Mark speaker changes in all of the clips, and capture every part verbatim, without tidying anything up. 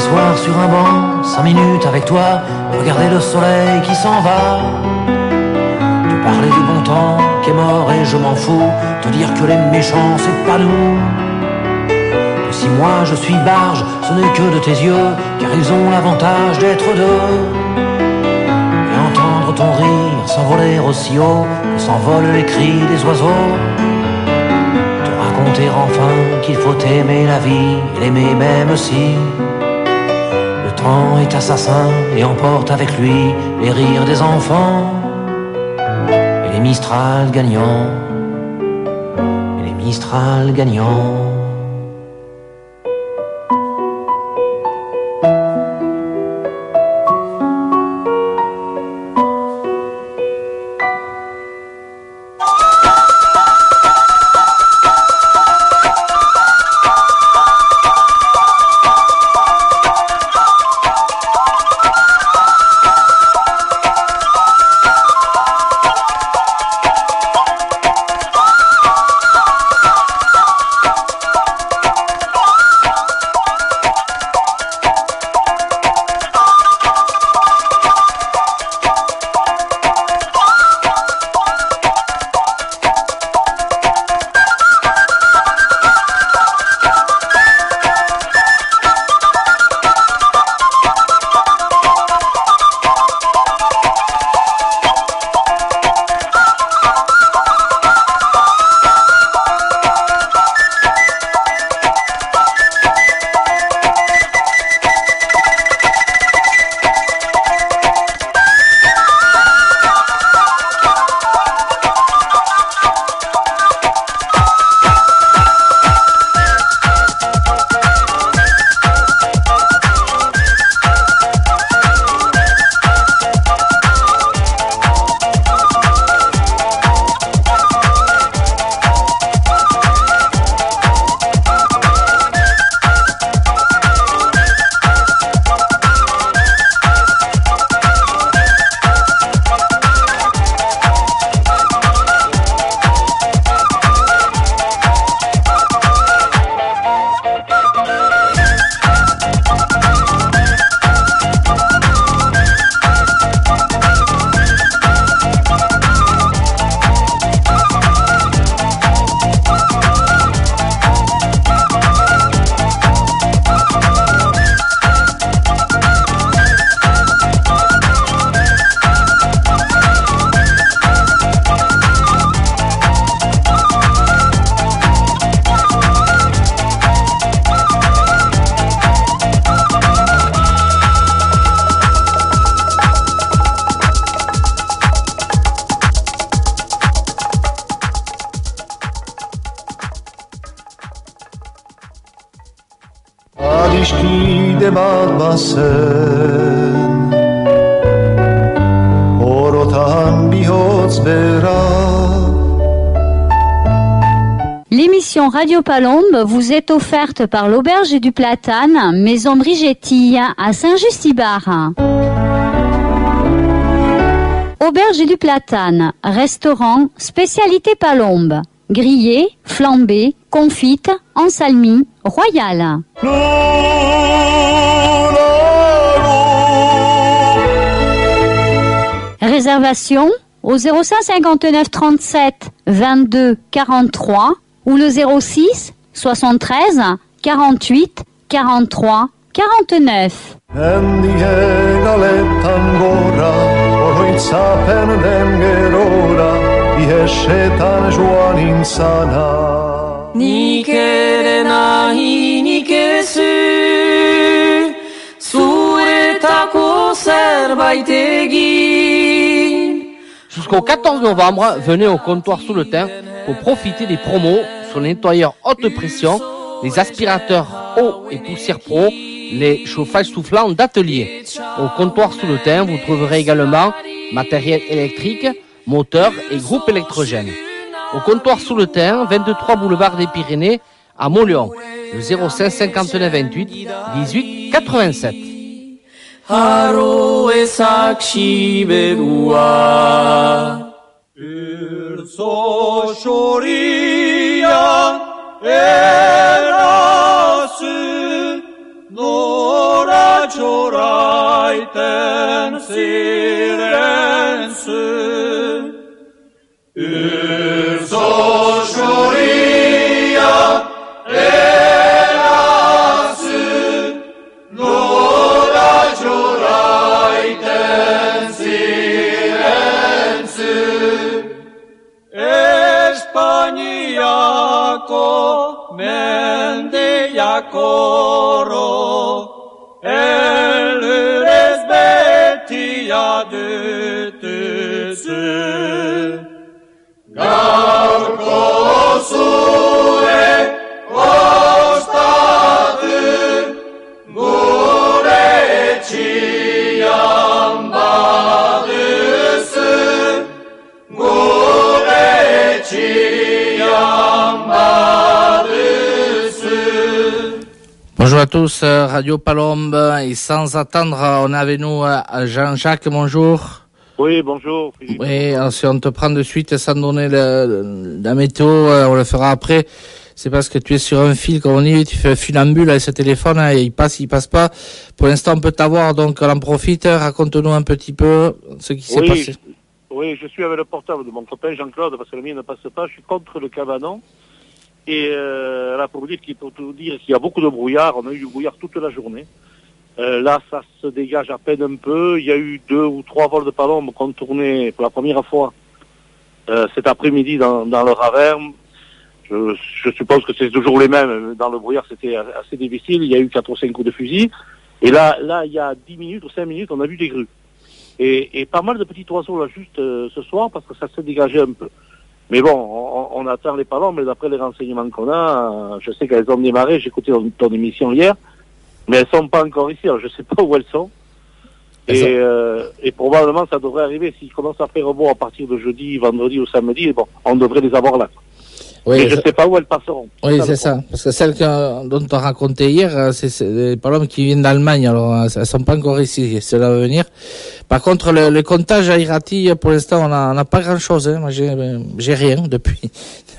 Speaker 1: M'asseoir sur un banc, cinq minutes avec toi, regarder le soleil qui s'en va. Te parler du bon temps qui est mort et je m'en fous, te dire que les méchants c'est pas nous. Que si moi je suis barge, ce n'est que de tes yeux, car ils ont l'avantage d'être deux. Et entendre ton rire s'envoler aussi haut que s'envolent les cris des oiseaux. Te raconter enfin qu'il faut aimer la vie et l'aimer même si le temps est assassin et emporte avec lui les rires des enfants et les Mistral gagnants, et les Mistral gagnants.
Speaker 2: L'émission Radio Palombe vous est offerte par l'Auberge du Platane, Maison Brigettille à Saint-Just-Ibar. Auberge du Platane, restaurant, spécialité Palombe. Grillé, flambé, confite, en salmi, royal. Réservation au zéro cinq cinquante-neuf trente-sept vingt-deux quarante-trois ou le zéro six soixante-treize quarante-huit quarante-trois quarante-neuf.
Speaker 3: Ni kere nahi ni kesu Zuretako zerbait egin.
Speaker 4: Jusqu'au quatorze novembre, venez au comptoir sous le thym pour profiter des promos sur les nettoyeurs haute pression, les aspirateurs eau et poussière pro, les chauffages soufflants d'atelier. Au comptoir sous le thym, vous trouverez également matériel électrique, moteur et groupe électrogène. Au comptoir sous le thym, vingt-trois boulevard des Pyrénées à Mauléon, le zéro cinq cinquante-neuf vingt-huit dix-huit quatre-vingt-sept.
Speaker 3: Haro ezak siberua
Speaker 5: Erzo xorian erazu Nora
Speaker 3: mende yakoro, elures betia dütüsü. Gaurko zure ostatu, gure etxian baduzu, gure etxian baduzu.
Speaker 4: Bonjour à tous, Radio Palombe, et sans attendre, on est avec nous Jean-Jacques, bonjour.
Speaker 5: Oui, bonjour. Philippe.
Speaker 4: Oui, alors si on te prend de suite sans donner le, la météo, on le fera après. C'est parce que tu es sur un fil, comme on dit, tu fais un funambule avec ce téléphone, hein, et il passe, il passe pas. Pour l'instant, on peut t'avoir, donc on en profite. Raconte-nous un petit peu ce qui s'est
Speaker 5: oui,
Speaker 4: passé.
Speaker 5: Je, oui, je suis avec le portable de mon copain Jean-Claude, parce que le mien ne passe pas. Je suis contre le cabanon. Et euh, là, pour vous dire, pour tout dire qu'il y a beaucoup de brouillard, on a eu du brouillard toute la journée. Euh, là, ça se dégage à peine un peu. Il y a eu deux ou trois vols de palombes contournés pour la première fois euh, cet après-midi dans, dans le Raverne. Je, je suppose que c'est toujours les mêmes. Dans le brouillard, c'était assez difficile. Il y a eu quatre ou cinq coups de fusil. Et là, là, il y a dix minutes ou cinq minutes, on a vu des grues. Et, et pas mal de petits oiseaux là juste euh, ce soir parce que ça se dégageait un peu. Mais bon, on, on attend les palombes. Mais d'après les renseignements qu'on a, euh, je sais qu'elles ont démarré. J'ai écouté ton, ton émission hier. Mais elles sont pas encore ici, alors je sais pas où elles sont. Et, euh, et probablement ça devrait arriver s'il commence à faire beau à partir de jeudi, vendredi ou samedi. Bon, on devrait les avoir là.
Speaker 4: Oui,
Speaker 5: mais je sais pas où elles passeront.
Speaker 4: Oui, c'est ça. Parce que celles que, dont on racontait hier, c'est, c'est des palombes qui viennent d'Allemagne. Alors, elles sont pas encore ici. Cela va venir. Par contre, le, le comptage à Irati, pour l'instant, on a, on a pas grand chose, hein. Moi, j'ai, j'ai rien depuis.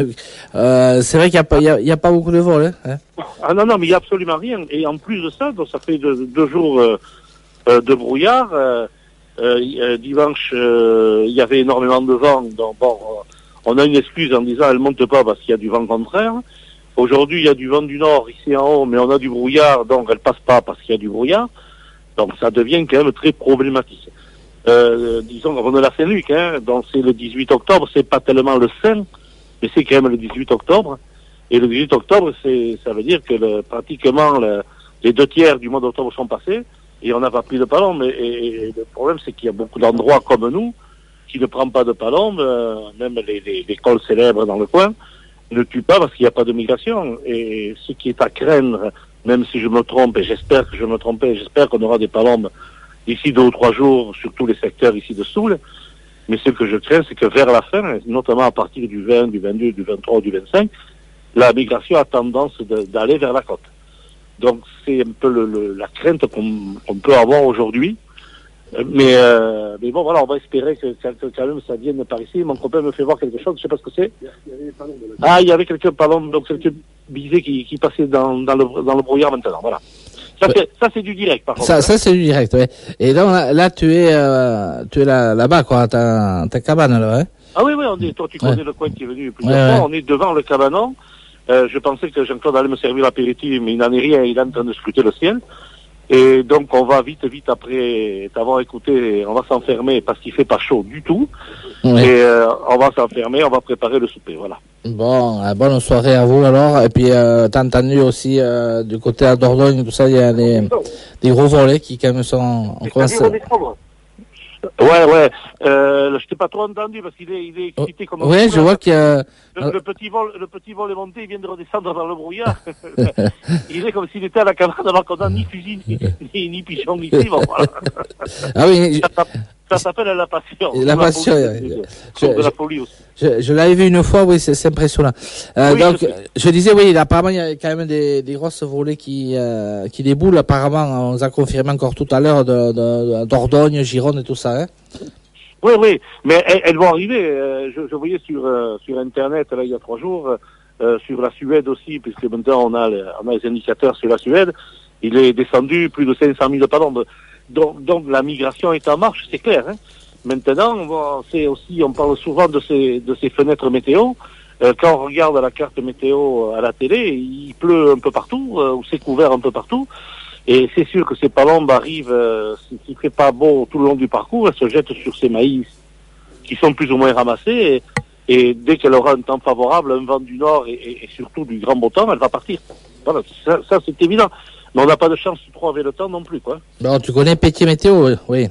Speaker 4: euh, c'est vrai qu'il y a pas, il y a, il y a pas beaucoup de vols, hein.
Speaker 5: Ah non, non, mais il y a absolument rien. Et en plus de ça, donc ça fait deux, deux jours, euh, euh, de brouillard, euh, euh, dimanche, euh, il y avait énormément de vent. Donc, bon, on a une excuse en disant elle monte pas parce qu'il y a du vent contraire. Aujourd'hui, il y a du vent du nord ici en haut, mais on a du brouillard, donc elle passe pas parce qu'il y a du brouillard. Donc ça devient quand même très problématique. Euh, disons, on est la Saint-Luc, hein, donc c'est le dix-huit octobre, c'est pas tellement le cinq, mais c'est quand même le dix-huit octobre. Et le dix-huit octobre, c'est, ça veut dire que le, pratiquement le, les deux tiers du mois d'octobre sont passés et on n'a pas pris de palombes. Et, et, et le problème, c'est qu'il y a beaucoup d'endroits comme nous qui ne prennent pas de palombes, euh, même les, les, les cols célèbres dans le coin, ne tuent pas parce qu'il n'y a pas de migration. Et ce qui est à craindre, même si je me trompe, et j'espère que je me trompe, et j'espère qu'on aura des palombes d'ici deux ou trois jours sur tous les secteurs ici de Soule. Mais ce que je crains, c'est que vers la fin, notamment à partir du vingt, du vingt-deux, du vingt-trois, du vingt-cinq, la migration a tendance de, d'aller vers la côte. Donc c'est un peu le, le, la crainte qu'on, qu'on peut avoir aujourd'hui. Mais, euh, mais bon, voilà, on va espérer que, que quand même ça vienne par ici. Mon copain me fait voir quelque chose, je sais pas ce que c'est. Ah, il y avait quelques palombes, donc quelques bisées qui, qui passaient dans, dans, le, dans le brouillard maintenant, voilà. Ça, c'est, ça, c'est du direct, par contre.
Speaker 4: Ça, ça, c'est du direct, ouais. Et donc, là, là tu es, euh, tu es là, là-bas, quoi, ta, ta cabane, là, ouais.
Speaker 5: Ah oui, oui, on est, toi, tu connais ouais. le coin qui est venu plusieurs ouais, fois. Ouais. On est devant le cabanon. Euh, je pensais que Jean-Claude allait me servir l'apéritif, mais il n'en est rien, il est en train de scruter le ciel. Et donc, on va vite, vite après t'avoir écouté, on va s'enfermer parce qu'il fait pas chaud du tout. Ouais. Et euh, on va s'enfermer, on va préparer le souper, voilà.
Speaker 4: Bon, euh, bonne soirée à vous alors. Et puis, euh, t'as entendu aussi euh, du côté à Dordogne, tout ça, il y a des, des gros volets qui quand même sont... On commence...
Speaker 5: Ouais, ouais. Euh, je t'ai pas trop entendu parce qu'il est, il est excité comme.
Speaker 4: Ouais, je vois qu'il y a.
Speaker 5: Le, le petit vol, le petit vol est monté, il vient de redescendre dans le brouillard. Il est comme s'il était à la cabane alors qu'on n'a ni fusil, ni, ni, ni pigeon ici. Bon, voilà.
Speaker 4: Ah oui.
Speaker 5: Ça, ça s'appelle la passion.
Speaker 4: La passion.
Speaker 5: La folie, je, de la folie aussi.
Speaker 4: Je, je l'avais vu une fois, oui, c'est, c'est impressionnant. Euh, oui, donc, je, je disais, oui, apparemment, il y a quand même des, des grosses volées qui, euh, qui déboulent. Apparemment, on nous a confirmé encore tout à l'heure de, de, de d'Ordogne, Gironde et tout ça, hein.
Speaker 5: Oui, oui, mais elles, elles vont arriver. Euh, je, je voyais sur euh, sur Internet là il y a trois jours, euh, sur la Suède aussi, puisque maintenant on a les, on a les indicateurs sur la Suède. Il est descendu plus de cinq cent mille palombes. Donc, donc la migration est en marche, c'est clair. Hein. Maintenant, bon, c'est aussi, on parle souvent de ces de ces fenêtres météo. Euh, quand on regarde la carte météo à la télé, il pleut un peu partout, euh, ou c'est couvert un peu partout. Et c'est sûr que ces palombes arrivent, euh, s'il fait pas beau tout le long du parcours, elles se jettent sur ces maïs qui sont plus ou moins ramassés. Et, Et dès qu'elle aura un temps favorable, un vent du nord et, et, et surtout du grand beau temps, elle va partir. Voilà, ça, ça c'est évident. Mais on n'a pas de chance trop avec le temps non plus, quoi.
Speaker 4: Bon, tu connais Pétier Météo, oui.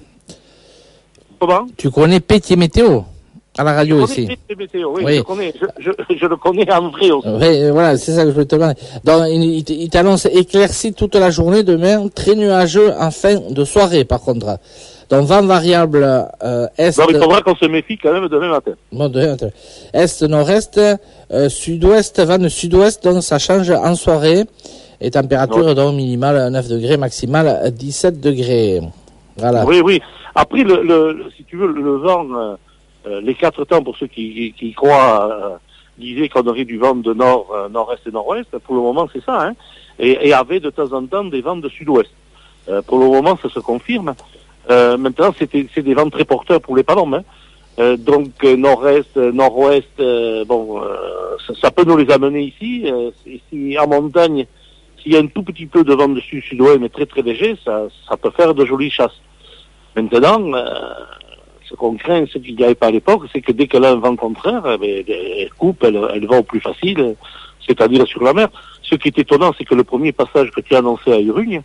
Speaker 5: Comment?
Speaker 4: Tu connais Pétier Météo à la radio
Speaker 5: je
Speaker 4: ici.
Speaker 5: Pétier Météo, oui,
Speaker 4: Oui.
Speaker 5: Je, connais, je, je, je le connais en vrai aussi.
Speaker 4: Oui, voilà, c'est ça que je voulais te demander. Donc, il, il, il t'annonce éclairci toute la journée demain, très nuageux en fin de soirée, par contre. Donc, vent variable euh, est.
Speaker 5: Donc, il faudra qu'on se méfie quand même demain matin.
Speaker 4: Bon, demain matin. Est, nord-est, euh, sud-ouest, vent de sud-ouest, donc ça change en soirée. Et température,
Speaker 5: ouais.
Speaker 4: donc minimale neuf degrés, maximale dix-sept degrés. Voilà.
Speaker 5: Oui, oui. Après, le, le, si tu veux, le, le vent, euh, euh, les quatre temps, pour ceux qui, qui, qui croient, euh, disaient qu'on aurait du vent de nord, euh, nord-est et nord-ouest. Pour le moment, c'est ça, hein. Et, et avait de temps en temps des vents de sud-ouest. Euh, pour le moment, ça se confirme. Euh, maintenant, c'était, c'est des vents très porteurs pour les palombes, hein. Euh, donc, euh, nord-est, euh, nord-ouest, euh, bon, euh, ça, ça peut nous les amener ici. Euh, si en montagne, s'il y a un tout petit peu de vent de sud-sud-ouest, mais très très léger, ça, ça peut faire de jolies chasses. Maintenant, euh, ce qu'on craint, ce qu'il n'y avait pas à l'époque, c'est que dès qu'elle a un vent contraire, eh bien, elle coupe, elle, elle va au plus facile, c'est-à-dire sur la mer. Ce qui est étonnant, c'est que le premier passage que tu as annoncé à Urugne,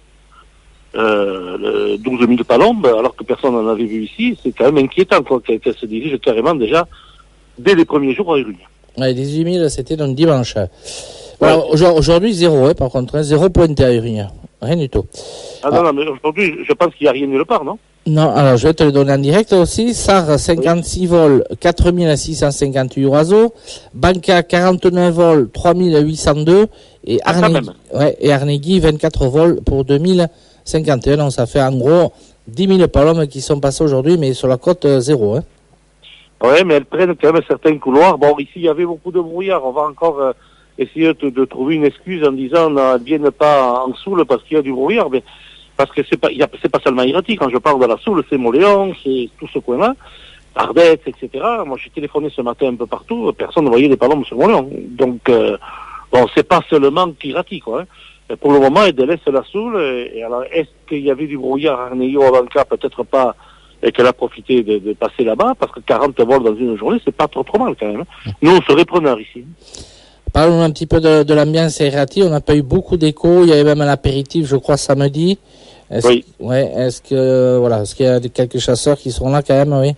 Speaker 5: euh, le douze mille palombes, alors que personne n'en avait vu ici, c'est quand même inquiétant, quoi, qu'elle, qu'elle se dirige carrément déjà dès les premiers jours à Urugne.
Speaker 4: Ouais, dix-huit mille, c'était donc dimanche. Voilà, ouais. Aujourd'hui, zéro, hein, par contre, hein, zéro pointé à Urugne. Rien du tout.
Speaker 5: Ah, ah. non, non, mais aujourd'hui, je pense qu'il n'y a rien nulle part, non?
Speaker 4: Non, alors je vais te le donner en direct aussi. Sar, cinquante-six oui. vols, quatre mille six cent cinquante-huit oiseaux. Banca, quarante-neuf vols, trois mille huit cent deux. Et
Speaker 5: ah,
Speaker 4: Arnegui, ouais, et Arnegui, vingt-quatre vols pour deux mille cinquante et un. Donc ça fait en gros dix mille palombes qui sont passées aujourd'hui, mais sur la côte, euh, zéro. Hein.
Speaker 5: Oui, mais elles prennent quand même certains couloirs. Bon, ici, il y avait beaucoup de brouillard. On va encore euh, essayer de, de trouver une excuse en disant ne viennent pas en Soule parce qu'il y a du brouillard. Mais parce que c'est pas, il y a, c'est pas seulement Irati. Quand je parle de la Soule, c'est Moléon, c'est tout ce coin-là, Ardette, et cetera. Moi, j'ai téléphoné ce matin un peu partout. Personne ne voyait des palombes sur Moléon. Donc, euh, bon, c'est pas seulement qu'Irati, quoi. Hein. Pour le moment, elle délaisse la Soule. Et, et alors, est-ce qu'il y avait du brouillard à Arneillot, à Banca? Peut-être pas. Et qu'elle a profité de, de passer là-bas, parce que quarante vols dans une journée, c'est pas trop trop mal quand même. Nous, on serait preneurs ici.
Speaker 4: Parlons un petit peu de, de l'ambiance à Irati. On n'a pas eu beaucoup d'échos. Il y avait même un apéritif, je crois, samedi. Est-ce,
Speaker 5: oui.
Speaker 4: Ouais. Est-ce que voilà, est-ce qu'il y a quelques chasseurs qui sont là quand même, oui.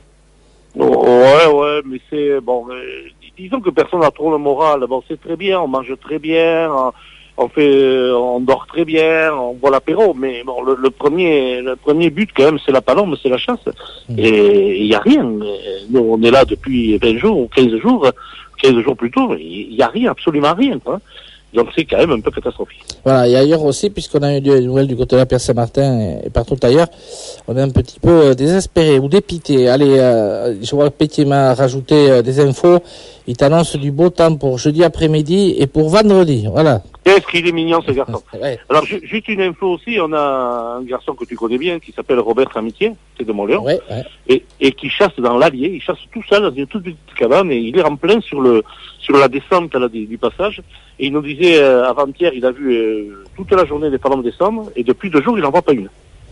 Speaker 5: Oh, ouais, ouais, mais c'est bon. Euh, disons que personne n'a trop le moral. Bon, c'est très bien, on mange très bien. On, on fait, on dort très bien, on boit l'apéro, mais bon, le, le premier, le premier but quand même, c'est la palombe, c'est la chasse. Mmh. Et il y a rien. Nous, on est là depuis vingt jours ou quinze jours, quinze jours plus tôt, il y a rien, absolument rien, quoi. Donc c'est quand même un peu catastrophique.
Speaker 4: Voilà, et ailleurs aussi, puisqu'on a eu des nouvelles du côté de la Pierre Saint-Martin et partout ailleurs, on est un petit peu désespéré ou dépité. Allez, euh, je vois que Pétier m'a rajouté euh, des infos. Il t'annonce du beau temps pour jeudi après-midi et pour vendredi. Voilà.
Speaker 5: Qu'est-ce qu'il est mignon, ce garçon.
Speaker 4: Ouais.
Speaker 5: Alors, juste une info aussi, on a un garçon que tu connais bien qui s'appelle Robert Amitié, c'est de Montléon,
Speaker 4: ouais, ouais.
Speaker 5: et, et qui chasse dans l'Allier. Il chasse tout seul dans une toute petite cabane et il est en plein sur le sur la descente là, du, du passage. Et il nous disait euh, avant-hier, il a vu euh, toute la journée des palombes descendre et depuis deux jours, il n'en voit pas une.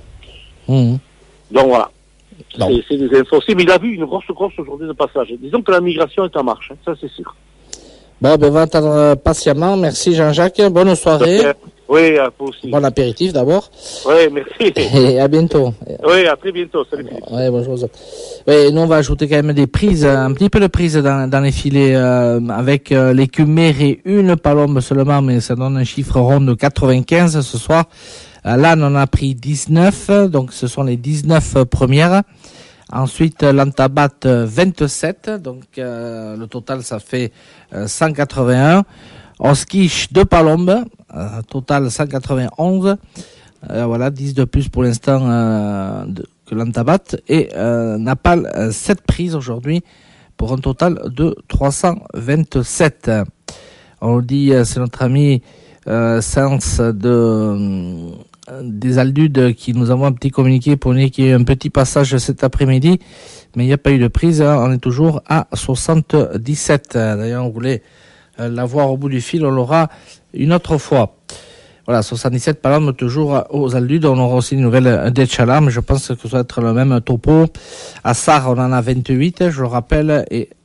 Speaker 4: Mmh.
Speaker 5: Donc voilà. C'est, c'est des infos aussi, mais il a vu une grosse, grosse journée de passage. Disons que la migration est en marche, hein, ça c'est sûr.
Speaker 4: Bon, ben, on va attendre patiemment. Merci Jean-Jacques. Bonne soirée.
Speaker 5: Oui, à vous aussi.
Speaker 4: Bon apéritif d'abord.
Speaker 5: Oui, merci.
Speaker 4: Et à bientôt.
Speaker 5: Oui, à très bientôt. Salut Philippe.
Speaker 4: Oui, bonjour. Oui, nous on va ajouter quand même des prises, un petit peu de prises dans, dans les filets euh, avec euh, l'écume et une palombe seulement, mais ça donne un chiffre rond de quatre-vingt-quinze ce soir. Euh, là, on en a pris dix-neuf, donc ce sont les dix-neuf premières. Ensuite, l'Antabat vingt-sept, donc euh, le total ça fait euh, cent quatre-vingt-un. Oskiche deux palombes, euh, total cent quatre-vingt-onze. Euh, voilà, dix de plus pour l'instant euh, de, que l'Antabat. Et euh, Napal euh, sept prises aujourd'hui pour un total de trois cent vingt-sept. On le dit, euh, c'est notre ami euh, Sens de... Euh, des Aldudes qui nous envoie un petit communiqué pour dire qu'il y a un petit passage cet après-midi, mais il n'y a pas eu de prise, hein. On est toujours à soixante-dix-sept. D'ailleurs, on voulait l'avoir au bout du fil, on l'aura une autre fois. Voilà, soixante-dix-sept palombes toujours aux Aldudes. On aura aussi une nouvelle d'Etchala, mais je pense que ça va être le même topo. À Sarre, on en a vingt-huit, je le rappelle, et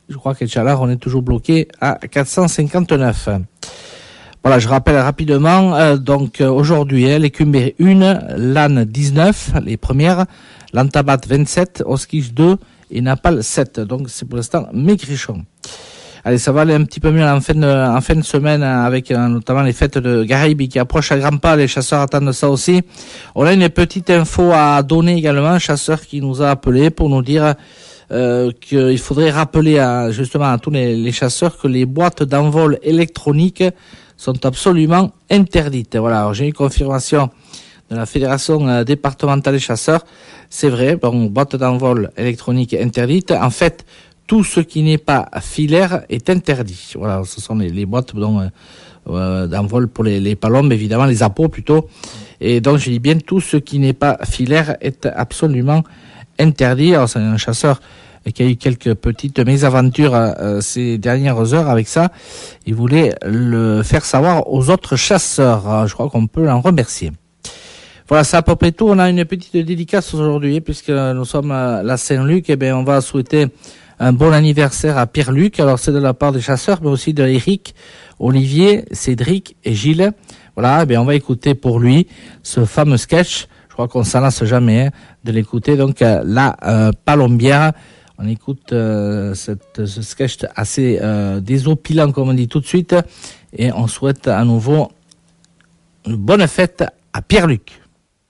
Speaker 4: Je crois qu'à Chalard, on est toujours bloqué à quatre cent cinquante-neuf. Voilà, je rappelle rapidement, euh, donc euh, aujourd'hui, hein, l'écume un, l'âne dix-neuf, les premières, l'antabat vingt-sept, Oskish deux et Napal sept. Donc c'est pour l'instant Maigrichon. Allez, ça va aller un petit peu mieux en fin de, en fin de semaine avec euh, notamment les fêtes de Garaïbe qui approchent à grands pas. Les chasseurs attendent ça aussi. On a une petite info à donner également, un chasseur qui nous a appelé pour nous dire euh, qu'il faudrait rappeler à, justement à tous les, les chasseurs que les boîtes d'envol électroniques sont absolument interdites. Voilà, alors j'ai une confirmation de la Fédération euh, départementale des chasseurs. C'est vrai, bon, boîte d'envol électronique interdite. En fait, tout ce qui n'est pas filaire est interdit. Voilà, ce sont les, les boîtes donc, euh, euh, d'envol pour les, les palombes, évidemment, les appos plutôt. Et donc, je dis bien, tout ce qui n'est pas filaire est absolument interdit. Alors, c'est un chasseur qui a eu quelques petites mésaventures euh, ces dernières heures avec ça. Il voulait le faire savoir aux autres chasseurs. Alors, je crois qu'on peut l'en remercier. Voilà, c'est à peu près tout. On a une petite dédicace aujourd'hui, puisque nous sommes à la Saint-Luc. Eh bien, on va souhaiter un bon anniversaire à Pierre-Luc. Alors, c'est de la part des chasseurs, mais aussi de Eric, Olivier, Cédric et Gilles. Voilà, eh bien, on va écouter pour lui ce fameux sketch. Je crois qu'on s'en lasse jamais hein, de l'écouter. Donc, euh, la euh, palombière. On écoute euh, cette, ce sketch assez euh, désopilant, comme on dit tout de suite. Et on souhaite à nouveau une bonne fête à Pierre-Luc.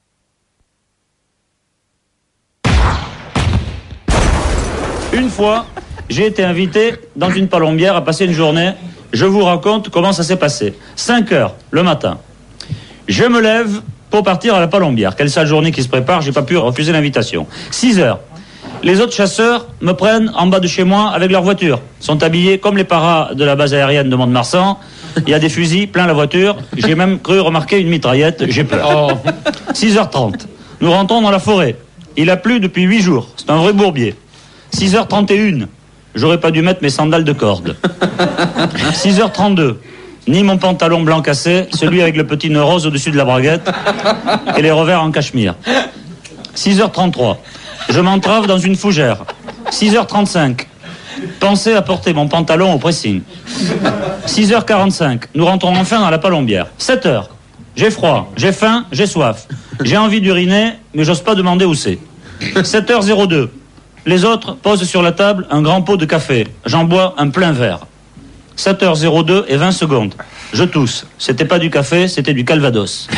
Speaker 6: Une fois, j'ai été invité dans une palombière à passer une journée. Je vous raconte comment ça s'est passé. cinq heures le matin. Je me lève pour partir à la palombière. Quelle sale journée qui se prépare, j'ai pas pu refuser l'invitation. six heures. Les autres chasseurs me prennent en bas de chez moi avec leur voiture. Ils sont habillés comme les paras de la base aérienne de Mont-de-Marsan. Il y a des fusils plein la voiture. J'ai même cru remarquer une mitraillette. J'ai peur. Oh. six heures trente. Nous rentrons dans la forêt. Il a plu depuis huit jours. C'est un vrai bourbier. six heures trente et une. J'aurais pas dû mettre mes sandales de corde. six heures trente-deux. Ni mon pantalon blanc cassé, celui avec le petit nœud rose au-dessus de la braguette et les revers en cachemire. six heures trente-trois. Je m'entrave dans une fougère. six heures trente-cinq. Pensez à porter mon pantalon au pressing. six heures quarante-cinq. Nous rentrons enfin dans la palombière. sept heures. J'ai froid, j'ai faim, j'ai soif. J'ai envie d'uriner, mais j'ose pas demander où c'est. sept heures zéro deux. Les autres posent sur la table un grand pot de café. J'en bois un plein verre. sept heures zéro deux et vingt secondes. Je tousse. C'était pas du café, c'était du Calvados.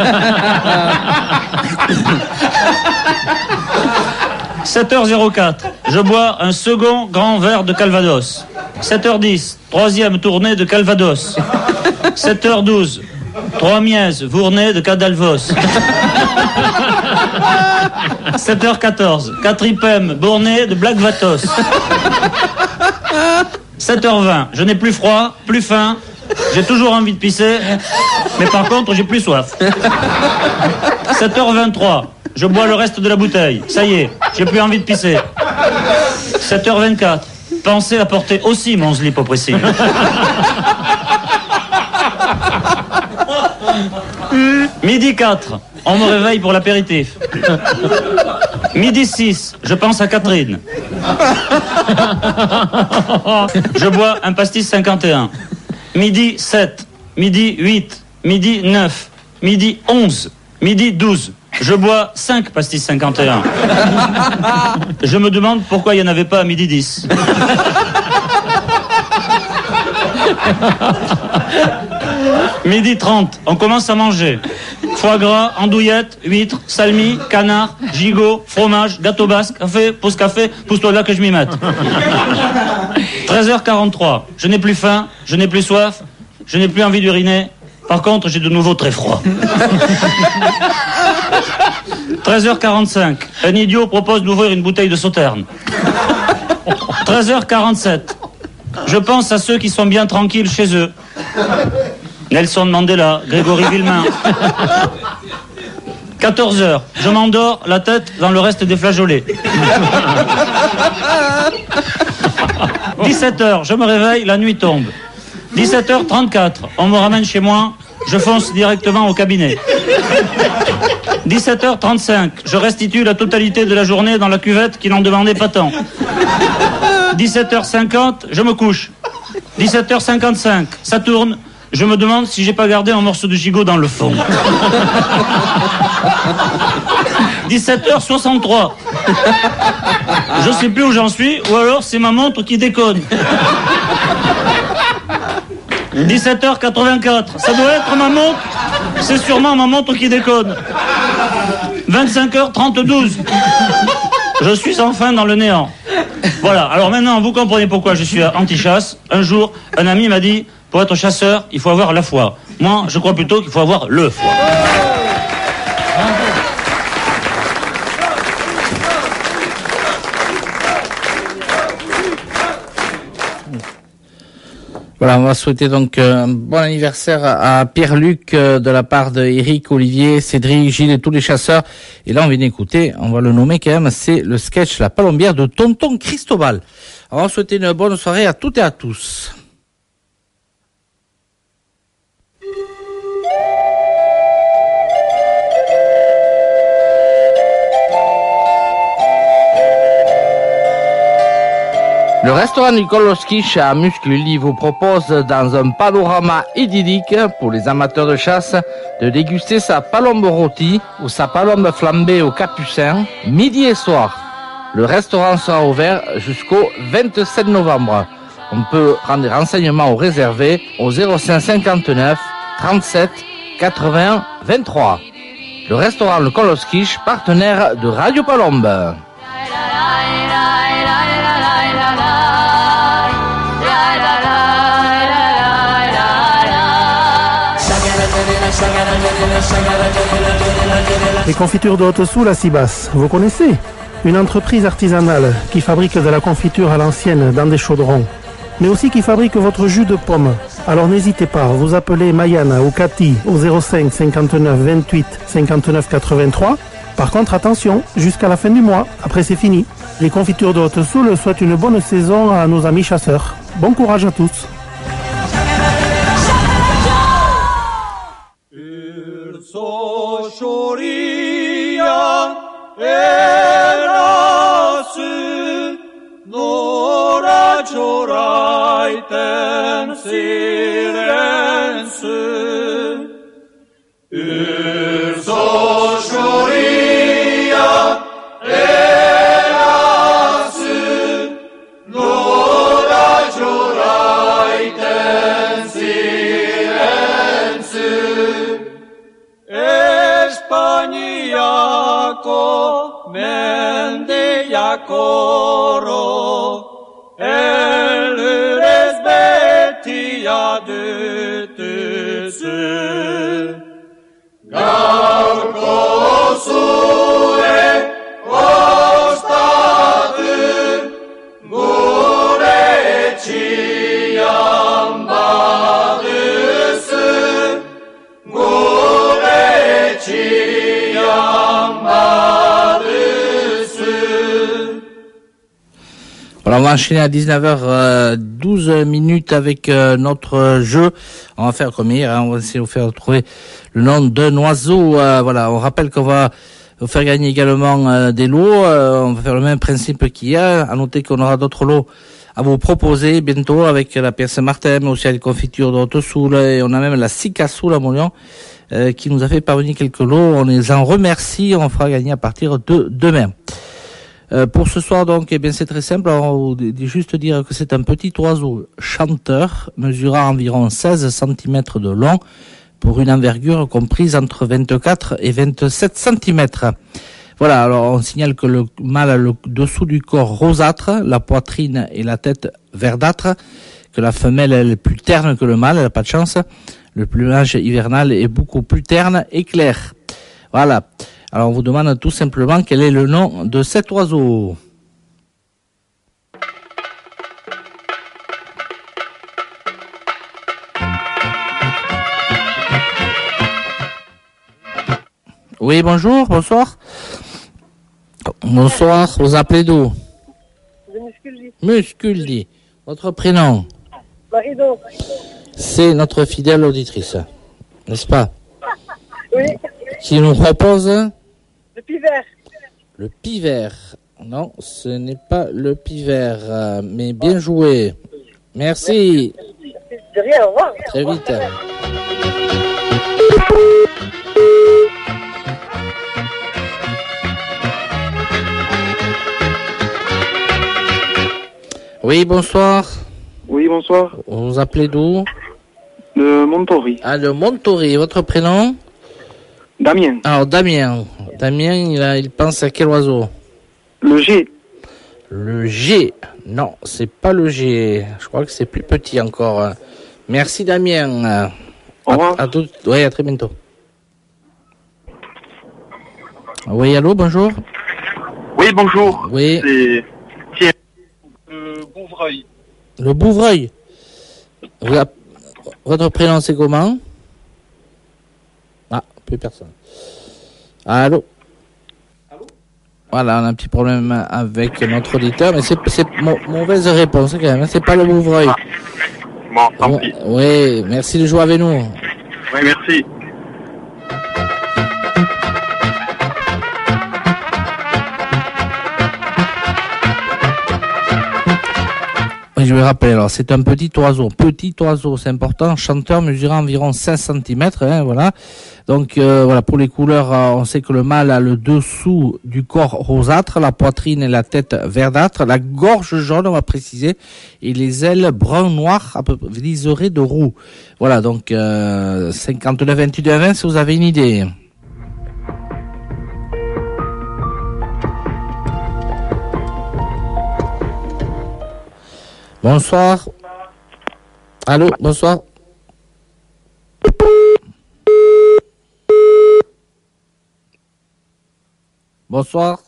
Speaker 6: sept heures zéro quatre. Je bois un second grand verre de Calvados. sept heures dix. Troisième tournée de Calvados. sept heures douze. Trois mièzes vournées de Cadalvos. sept heures quatorze. Quatripem bourné de Black Vatos. sept heures vingt. Je n'ai plus froid, plus faim. J'ai toujours envie de pisser. Mais par contre, j'ai plus soif. sept heures vingt-trois. Je bois le reste de la bouteille. Ça y est, j'ai plus envie de pisser. sept heures vingt-quatre. Pensez à porter aussi mon slip au pressing. Midi quatre. On me réveille pour l'apéritif. Midi six. Je pense à Catherine. Je bois un pastis cinquante et un. Midi sept. Midi huit. Midi neuf. Midi onze. Midi douze. Je bois cinq pastis cinquante et un. Je me demande pourquoi il n'y en avait pas à midi dix. Midi trente, on commence à manger. Foie gras, andouillette, huîtres, salmi, canard, gigot, fromage, gâteau basque, café, pause café, pousse-toi là que je m'y mette. treize heures quarante-trois, je n'ai plus faim, je n'ai plus soif, je n'ai plus envie d'uriner. Par contre, j'ai de nouveau très froid. treize heures quarante-cinq, un idiot propose d'ouvrir une bouteille de Sauterne. treize heures quarante-sept, je pense à ceux qui sont bien tranquilles chez eux. Nelson Mandela, Grégory Villemain. quatorze heures, je m'endors, la tête dans le reste des flageolets. dix-sept heures, je me réveille, la nuit tombe. dix-sept heures trente-quatre, on me ramène chez moi, je fonce directement au cabinet. dix-sept heures trente-cinq, je restitue la totalité de la journée dans la cuvette qui n'en demandait pas tant. dix-sept heures cinquante, je me couche. dix-sept heures cinquante-cinq, ça tourne. Je me demande si j'ai pas gardé un morceau de gigot dans le fond. dix-sept heures soixante-trois. Je sais plus où j'en suis, ou alors c'est ma montre qui déconne. dix-sept heures quatre-vingt-quatre. Ça doit être ma montre. C'est sûrement ma montre qui déconne. vingt-cinq heures trente-deux. Je suis enfin dans le néant. Voilà, alors maintenant vous comprenez pourquoi je suis anti-chasse. Un jour, un ami m'a dit, pour être chasseur, il faut avoir la foi. Moi, je crois plutôt qu'il faut avoir le foie.
Speaker 4: Voilà, on va souhaiter donc un bon anniversaire à Pierre-Luc euh, de la part de Eric, Olivier, Cédric, Gilles et tous les chasseurs. Et là, on vient d'écouter, on va le nommer quand même, c'est le sketch La Palombière de Tonton Cristobal. On va souhaiter une bonne soirée à toutes et à tous. Le restaurant du Koloskish à Muscully vous propose, dans un panorama idyllique pour les amateurs de chasse, de déguster sa palombe rôtie ou sa palombe flambée au capucin, midi et soir. Le restaurant sera ouvert jusqu'au vingt-sept novembre. On peut prendre des renseignements au réservé au zéro cinq cinquante-neuf trente-sept quatre-vingt-un vingt-trois. Le restaurant Le Koloskish, partenaire de Radio Palombe.
Speaker 7: Les confitures de Haute-Soule à Sibas, vous connaissez? Une entreprise artisanale qui fabrique de la confiture à l'ancienne dans des chaudrons, mais aussi qui fabrique votre jus de pomme. Alors n'hésitez pas, vous appelez Mayana ou Cathy au zéro cinq cinquante-neuf vingt-huit cinquante-neuf quatre-vingt-trois. Par contre, attention, jusqu'à la fin du mois, après c'est fini. Les confitures de Haute-Soule souhaitent une bonne saison à nos amis chasseurs. Bon courage à tous.
Speaker 3: Coro, el resbetia de tese. Gaurko zure ostatu, gure etxian baduzu, gure etxian baduzu.
Speaker 4: Voilà, on va enchaîner à dix-neuf heures douze minutes avec euh, notre jeu. On va faire comme hier, hein, on va essayer de vous faire trouver le nom d'un oiseau. Euh, voilà, on rappelle qu'on va vous faire gagner également euh, des lots. Euh, on va faire le même principe qu'hier. À noter qu'on aura d'autres lots à vous proposer bientôt avec la Pierre Saint-Martin, mais aussi les confitures de Haute-Soule. Et on a même la Sicassoule à Molion euh, qui nous a fait parvenir quelques lots. On les en remercie. On fera gagner à partir de demain. Euh, pour ce soir, donc, eh bien, c'est très simple. Alors, on va juste dire que c'est un petit oiseau chanteur, mesurant environ seize centimètres de long, pour une envergure comprise entre vingt-quatre et vingt-sept centimètres. Voilà. Alors, on signale que le mâle a le dessous du corps rosâtre, la poitrine et la tête verdâtre, que la femelle elle, est plus terne que le mâle, elle n'a pas de chance. Le plumage hivernal est beaucoup plus terne et clair. Voilà. Alors on vous demande tout simplement quel est le nom de cet oiseau. Oui, bonjour, bonsoir. Bonsoir, vous appelez d'où?
Speaker 8: De Muscully.
Speaker 4: Muscully. Votre prénom?
Speaker 8: Marido.
Speaker 4: C'est notre fidèle auditrice, n'est-ce pas?
Speaker 8: Oui.
Speaker 4: qui nous propose
Speaker 8: Le pivert.
Speaker 4: le pivert. Non, ce n'est pas le pivert, euh, mais bien joué. Merci.
Speaker 8: De rien, au revoir.
Speaker 4: Très vite. Oui, bonsoir.
Speaker 9: Oui, bonsoir.
Speaker 4: Vous vous appelez d'où?
Speaker 9: De Montori.
Speaker 4: Ah, de Montori. Votre prénom?
Speaker 9: Damien.
Speaker 4: Alors, Damien. Damien, il, a, il pense à quel oiseau?
Speaker 9: Le G.
Speaker 4: Le G. Non, c'est pas le G. Je crois que c'est plus petit encore. Merci, Damien.
Speaker 9: Au revoir.
Speaker 4: À, à tout... Oui, à très bientôt. Oui, allô, bonjour.
Speaker 9: Oui, bonjour.
Speaker 4: Oui.
Speaker 9: C'est Thierry. Le Bouvreuil.
Speaker 4: Le Bouvreuil. Vous a- Votre prénom, c'est comment? Ah, plus personne. Allô? Voilà, on a un petit problème avec notre auditeur, mais c'est, c'est mau- mauvaise réponse quand même, hein, c'est pas le Bouvreuil.
Speaker 9: Bon, tant
Speaker 4: Bon,
Speaker 9: pis.
Speaker 4: oui, merci de jouer avec nous.
Speaker 9: Oui, merci.
Speaker 4: Oui, je vais rappeler, alors, c'est un petit oiseau. Petit oiseau, c'est important. Chanteur mesurant environ cinq centimètres, hein, voilà. Donc, euh, voilà, pour les couleurs, euh, on sait que le mâle a le dessous du corps rosâtre, la poitrine et la tête verdâtre, la gorge jaune, on va préciser, et les ailes brun-noir, à peu près liserées de roux. Voilà, donc, euh, cinquante-neuf vingt-huit vingt, si vous avez une idée. Bonsoir. Allô, bonsoir. Bonsoir.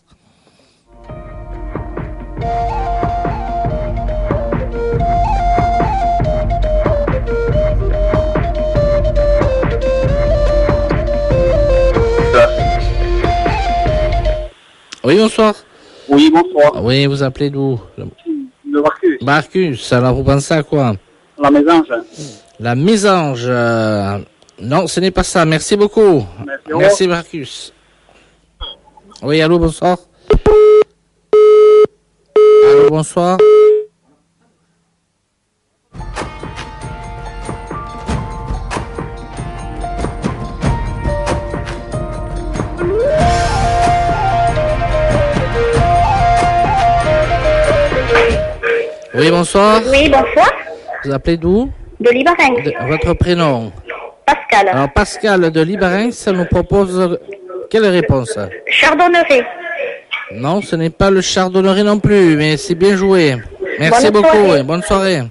Speaker 4: Oui, bonsoir.
Speaker 9: Oui, bonsoir.
Speaker 4: Oui, vous appelez d'où?
Speaker 9: Le Marcus.
Speaker 4: Marcus, alors vous pensez à quoi?
Speaker 9: La mésange.
Speaker 4: La mésange. euh, Non, ce n'est pas ça. Merci beaucoup.
Speaker 9: Merci, au revoir.
Speaker 4: Merci Marcus. Oui, allô, bonsoir. Allô, bonsoir. Oui, bonsoir.
Speaker 10: Oui, bonsoir.
Speaker 4: Vous appelez d'où?
Speaker 10: De Libarenx.
Speaker 4: De- Votre prénom?
Speaker 10: Pascal.
Speaker 4: Alors, Pascal de Libarenx nous propose quelle réponse?
Speaker 10: Chardonneret.
Speaker 4: Non, ce n'est pas le chardonneret non plus, mais c'est bien joué. Merci
Speaker 10: Bonne
Speaker 4: beaucoup
Speaker 10: soirée.
Speaker 4: et bonne soirée.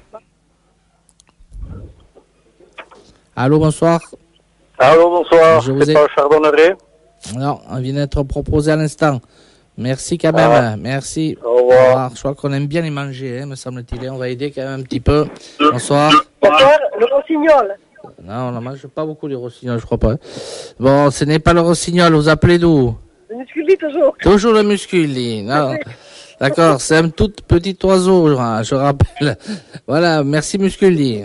Speaker 4: Allô, bonsoir.
Speaker 5: Allô, bonsoir.
Speaker 4: Je vous
Speaker 5: C'est
Speaker 4: ai-
Speaker 5: pas le chardonneret?
Speaker 4: Non, on vient d'être proposé à l'instant. Merci quand même,
Speaker 5: Ah.
Speaker 4: merci.
Speaker 5: Au revoir.
Speaker 4: Je crois qu'on aime bien les manger, hein, me semble-t-il. On va aider quand même un petit peu. Bonsoir.
Speaker 8: Bonsoir, le rossignol.
Speaker 4: Non, on ne mange pas beaucoup les rossignols, je crois pas. Bon, ce n'est pas le rossignol, vous appelez d'où?
Speaker 8: Le musculi, toujours.
Speaker 4: Toujours le musculi. Non. D'accord, c'est un tout petit oiseau, je je rappelle. Voilà, merci musculi.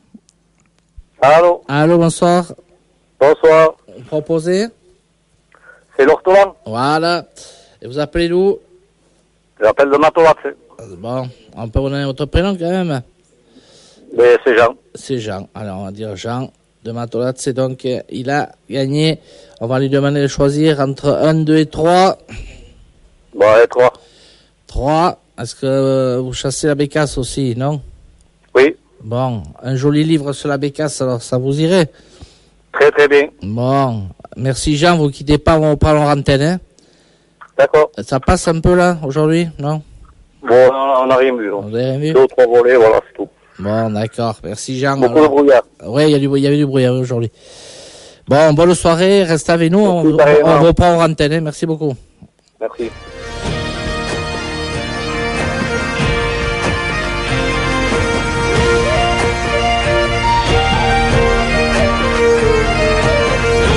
Speaker 5: Allô,
Speaker 4: Allô, bonsoir.
Speaker 5: bonsoir.
Speaker 4: Vous proposez?
Speaker 5: C'est l'ortolan.
Speaker 4: Voilà. Et vous appelez d'où?
Speaker 5: J'appelle de Matolat.
Speaker 4: Bon, on peut vous donner votre prénom quand même.
Speaker 5: Mais c'est Jean.
Speaker 4: C'est Jean. Alors, on va dire Jean de Matolat. C'est donc, euh, il a gagné. On va lui demander de choisir entre un, deux et trois.
Speaker 5: Bon, allez, trois.
Speaker 4: trois. Est-ce que euh, vous chassez la bécasse aussi, non?
Speaker 5: Oui,
Speaker 4: Bon, un joli livre sur la bécasse, alors ça vous irait?
Speaker 5: très très bien.
Speaker 4: Bon, merci Jean, vous quittez pas, on reprend leur antenne, hein?
Speaker 5: D'accord.
Speaker 4: Ça passe un peu là, aujourd'hui, non?
Speaker 5: Bon, on n'a rien vu.
Speaker 4: Vous
Speaker 5: Non.
Speaker 4: avez rien vu?
Speaker 5: Deux ou trois volets, voilà, c'est tout.
Speaker 4: Bon, d'accord, merci Jean.
Speaker 5: Beaucoup
Speaker 4: alors.
Speaker 5: de brouillard.
Speaker 4: Oui, il y, a du- il y avait du brouillard aujourd'hui. Bon, bonne soirée, restez avec nous, on,
Speaker 5: Merci,
Speaker 4: on,
Speaker 5: pareillement.
Speaker 4: on reprend leur antenne, hein? Merci beaucoup.
Speaker 5: Merci.